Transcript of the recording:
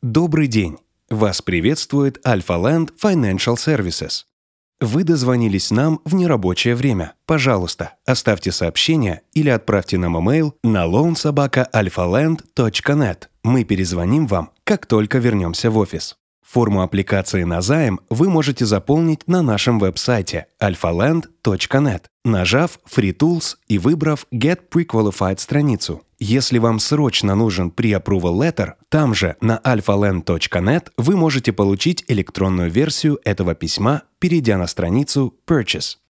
Добрый день! Вас приветствует Alpha-Land Financial Services. Вы дозвонились нам в нерабочее время. Пожалуйста, оставьте сообщение или отправьте нам имейл на loansobaka.alphaland.net. Мы перезвоним вам, как только вернемся в офис. Форму аппликации на займ вы можете заполнить на нашем веб-сайте alphaland.net, нажав Free Tools и выбрав Get Pre-Qualified страницу. Если вам срочно нужен Pre-Approval Letter, там же на alphaland.net вы можете получить электронную версию этого письма, перейдя на страницу Purchase.